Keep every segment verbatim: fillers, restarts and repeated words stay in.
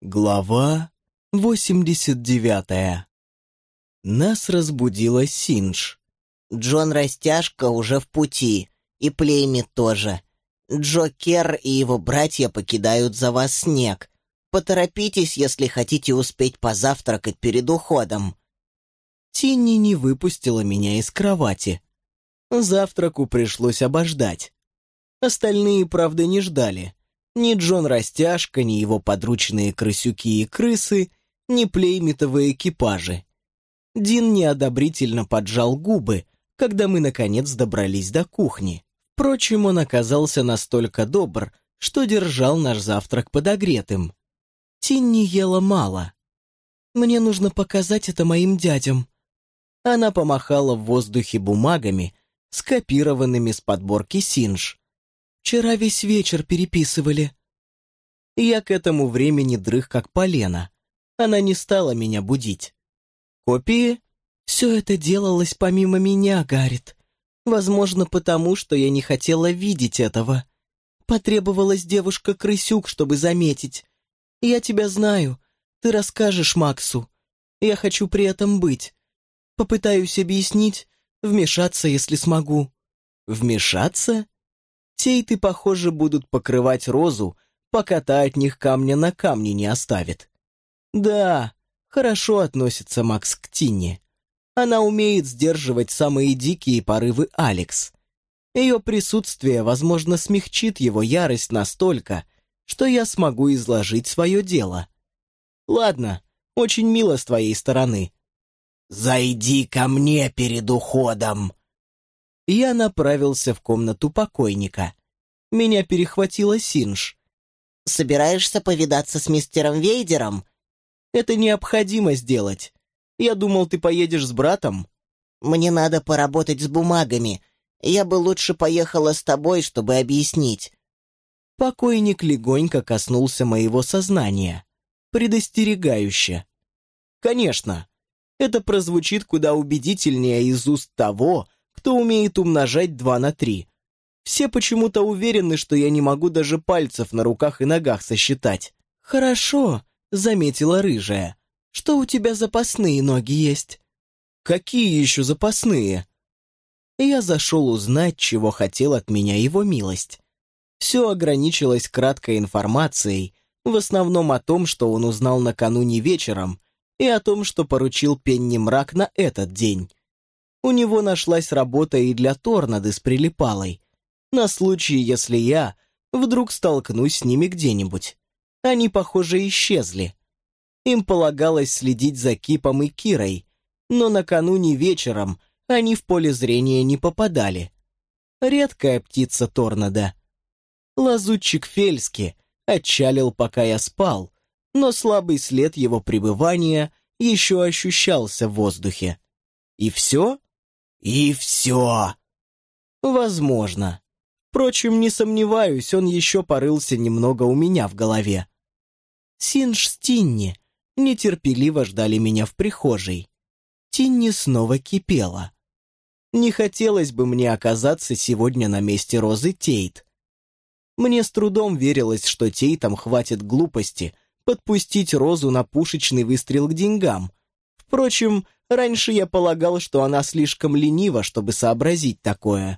Глава восемьдесят девятая. Нас разбудила Синдж. Джон Растяжка уже в пути, и Плеймит тоже. Джо Керр и его братья покидают за вас снег. Поторопитесь, если хотите успеть позавтракать перед уходом. Тинни не выпустила меня из кровати. Завтраку пришлось обождать. Остальные, правда, не ждали. Ни Джон Растяжка, ни его подручные крысюки и крысы, ни плеймитовые экипажи. Дин неодобрительно поджал губы, когда мы, наконец, добрались до кухни. Впрочем, он оказался настолько добр, что держал наш завтрак подогретым. Тинни ела мало. «Мне нужно показать это моим дядям». Она помахала в воздухе бумагами, скопированными с подборки Синдж. «Вчера весь вечер переписывали». Я к этому времени дрых как полено. Она не стала меня будить. «Копии?» «Все это делалось помимо меня, Гаррит. Возможно, потому, что я не хотела видеть этого. Потребовалась девушка-крысюк, чтобы заметить. Я тебя знаю. Ты расскажешь Максу. Я хочу при этом быть. Попытаюсь объяснить, вмешаться, если смогу». «Вмешаться?» Тейты, похоже, будут покрывать Розу, пока та от них камня на камне не оставит. Да, хорошо относится Макс к Тинне. Она умеет сдерживать самые дикие порывы Алекс. Ее присутствие, возможно, смягчит его ярость настолько, что я смогу изложить свое дело. Ладно, очень мило с твоей стороны. «Зайди ко мне перед уходом!» Я направился в комнату покойника. Меня перехватила Синдж. «Собираешься повидаться с мистером Вейдером?» «Это необходимо сделать. Я думал, ты поедешь с братом». «Мне надо поработать с бумагами. Я бы лучше поехала с тобой, чтобы объяснить». Покойник легонько коснулся моего сознания. Предостерегающе. «Конечно, это прозвучит куда убедительнее из уст того, кто умеет умножать два на три. Все почему-то уверены, что я не могу даже пальцев на руках и ногах сосчитать». «Хорошо», — заметила рыжая. «Что у тебя запасные ноги есть?» «Какие еще запасные?» Я зашел узнать, чего хотел от меня его милость. Все ограничилось краткой информацией, в основном о том, что он узнал накануне вечером, и о том, что поручил Пенни Мрак на этот день. У него нашлась работа и для Торнады с Прилипалой, на случай, если я вдруг столкнусь с ними где-нибудь. Они, похоже, исчезли. Им полагалось следить за Кипом и Кирой, но накануне вечером они в поле зрения не попадали. Редкая птица Торнада. Лазутчик Фельски отчалил, пока я спал, но слабый след его пребывания еще ощущался в воздухе. И все? «И все!» Возможно. Впрочем, не сомневаюсь, он еще порылся немного у меня в голове. Синдж с Тинни нетерпеливо ждали меня в прихожей. Тинни снова кипела. Не хотелось бы мне оказаться сегодня на месте Розы Тейт. Мне с трудом верилось, что Тейтам хватит глупости подпустить Розу на пушечный выстрел к деньгам. Впрочем, раньше я полагал, что она слишком ленива, чтобы сообразить такое.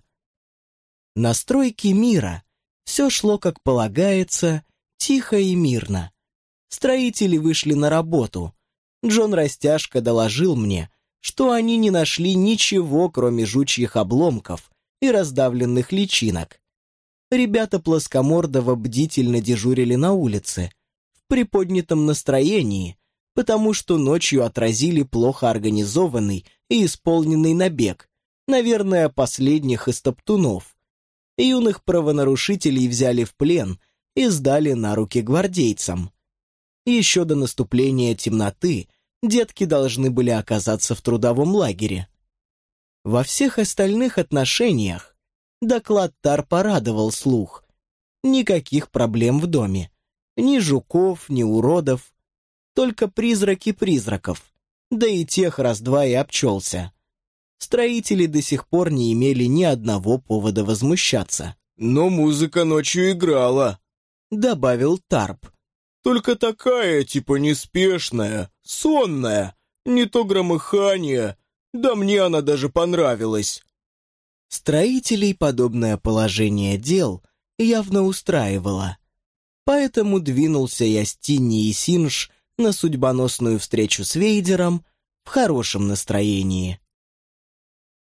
На стройке мира все шло, как полагается, тихо и мирно. Строители вышли на работу. Джон Растяжка доложил мне, что они не нашли ничего, кроме жучьих обломков и раздавленных личинок. Ребята Плоскомордова бдительно дежурили на улице, в приподнятом настроении, потому что ночью отразили плохо организованный и исполненный набег, наверное, последних из топтунов. Юных правонарушителей взяли в плен и сдали на руки гвардейцам. Еще до наступления темноты детки должны были оказаться в трудовом лагере. Во всех остальных отношениях доклад Тар порадовал слух. Никаких проблем в доме. Ни жуков, ни уродов. Только призраки призраков. Да и тех раз-два и обчелся. Строители до сих пор не имели ни одного повода возмущаться. «Но музыка ночью играла», — добавил Тарп. Только такая, типа, неспешная, сонная, не то громыхание, да мне она даже понравилась». Строителей подобное положение дел явно устраивало. Поэтому двинулся я с Тинни и Синж на судьбоносную встречу с Вейдером в хорошем настроении.